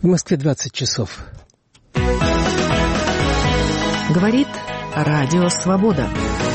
В Москве 20 часов. Говорит Радио Свобода.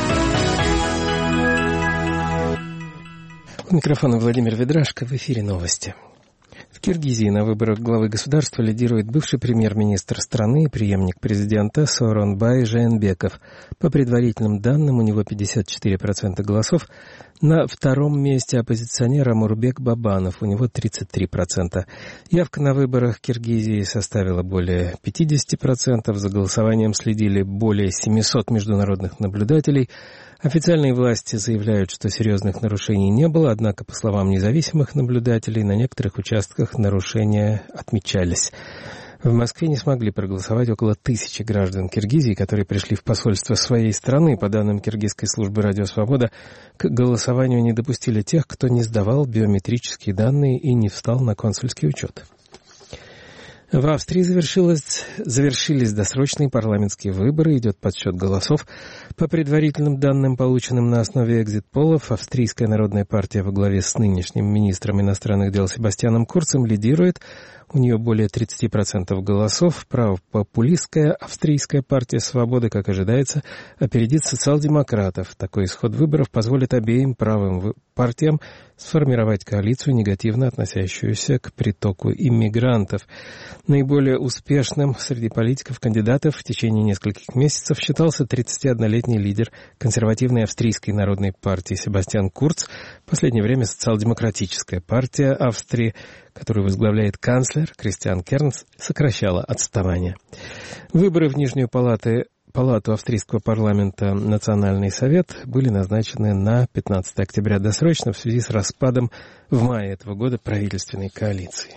У микрофона Владимир Ведрашко. В эфире новости. В Киргизии на выборах главы государства лидирует бывший премьер-министр страны и преемник президента Сооронбай Жээнбеков. По предварительным данным, у него 54% голосов. На втором месте оппозиционер Омурбек Бабанов, у него 33%. Явка на выборах в Киргизии составила более 50%. За голосованием следили более 700 международных наблюдателей. Официальные власти заявляют, что серьезных нарушений не было, однако, по словам независимых наблюдателей, на некоторых участках нарушения отмечались. В Москве не смогли проголосовать около 1000 граждан Киргизии, которые пришли в посольство своей страны. По данным киргизской службы «Радио Свобода», к голосованию не допустили тех, кто не сдавал биометрические данные и не встал на консульский учет. В Австрии завершились досрочные парламентские выборы, идет подсчет голосов. По предварительным данным, полученным на основе экзит-полов, Австрийская народная партия во главе с нынешним министром иностранных дел Себастьяном Курцем лидирует. У нее более 30% голосов. Правопопулистская Австрийская партия «Свободы», как ожидается, опередит социал-демократов. Такой исход выборов позволит обеим правым партиям сформировать коалицию, негативно относящуюся к притоку иммигрантов. Наиболее успешным среди политиков-кандидатов в течение нескольких месяцев считался 31-летний лидер консервативной Австрийской народной партии Себастьян Курц. В последнее время социал-демократическая партия Австрии, которую возглавляет канцлер Кристиан Кернс, сокращала отставание. Выборы в Нижнюю палату австрийского парламента «Национальный совет» были назначены на 15 октября досрочно в связи с распадом в мае этого года правительственной коалиции.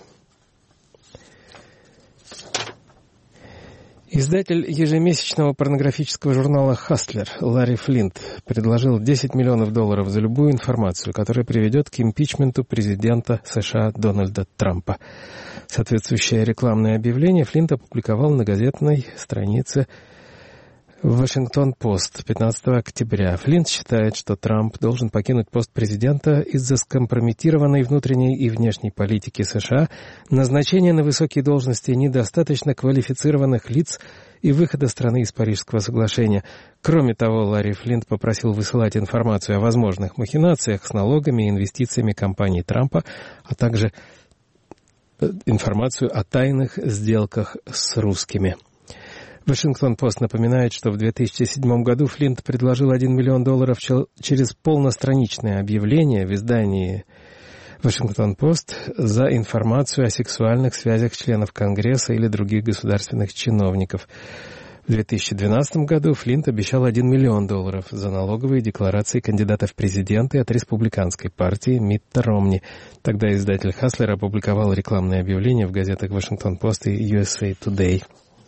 Издатель ежемесячного порнографического журнала «Хаслер» Ларри Флинт предложил $10 миллионов за любую информацию, которая приведет к импичменту президента США Дональда Трампа. Соответствующее рекламное объявление Флинт опубликовал на газетной странице «Вашингтон-Пост» 15 октября. Флинт считает, что Трамп должен покинуть пост президента из-за скомпрометированной внутренней и внешней политики США, назначения на высокие должности недостаточно квалифицированных лиц и выхода страны из Парижского соглашения. Кроме того, Ларри Флинт попросил высылать информацию о возможных махинациях с налогами и инвестициями компании Трампа, а также информацию о тайных сделках с русскими. Вашингтон-Пост напоминает, что в 2007 году Флинт предложил $1 миллион через полностраничное объявление в издании Вашингтон-Пост за информацию о сексуальных связях членов Конгресса или других государственных чиновников. В 2012 году Флинт обещал $1 миллион за налоговые декларации кандидатов в президенты от республиканской партии Митта Ромни. Тогда издатель Хаслер опубликовал рекламное объявление в газетах Вашингтон-Пост и USA Today.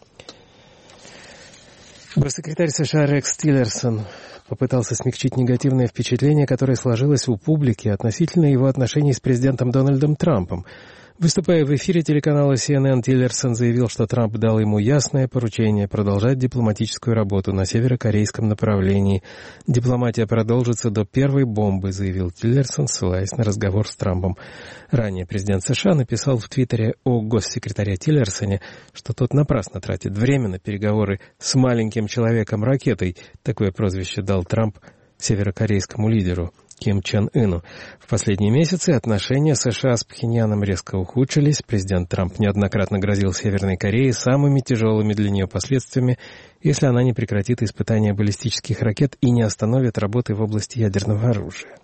Госсекретарь США Рекс Тиллерсон попытался смягчить негативное впечатление, которое сложилось у публики относительно его отношений с президентом Дональдом Трампом. Выступая в эфире телеканала CNN, Тиллерсон заявил, что Трамп дал ему ясное поручение продолжать дипломатическую работу на северокорейском направлении. «Дипломатия продолжится до первой бомбы», — заявил Тиллерсон, ссылаясь на разговор с Трампом. Ранее президент США написал в Твиттере о госсекретаре Тиллерсоне, что тот напрасно тратит время на переговоры с маленьким человеком-ракетой. Такое прозвище дал Трамп северокорейскому лидеру Ким Чен Ыну. В последние месяцы отношения США с Пхеньяном резко ухудшились. Президент Трамп неоднократно грозил Северной Корее самыми тяжелыми для нее последствиями, если она не прекратит испытания баллистических ракет и не остановит работы в области ядерного оружия.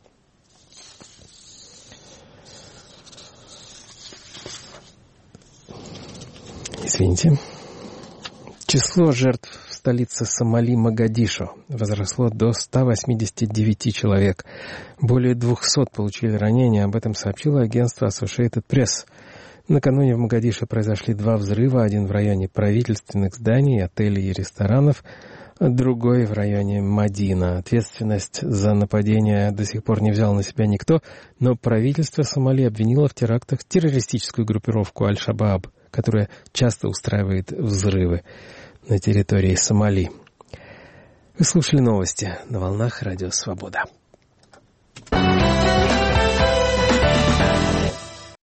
Извините. Число жертв в столице Сомали Могадишо возросло до 189 человек. Более 200 получили ранения, об этом сообщило агентство Associated Press. Накануне в Могадишо произошли 2 взрыва, один в районе правительственных зданий, отелей и ресторанов, другой в районе Мадина. Ответственность за нападение до сих пор не взял на себя никто, но правительство Сомали обвинило в терактах террористическую группировку Аль-Шабаб, которая часто устраивает взрывы на территории Сомали. Вы слушали новости на волнах Радио Свобода.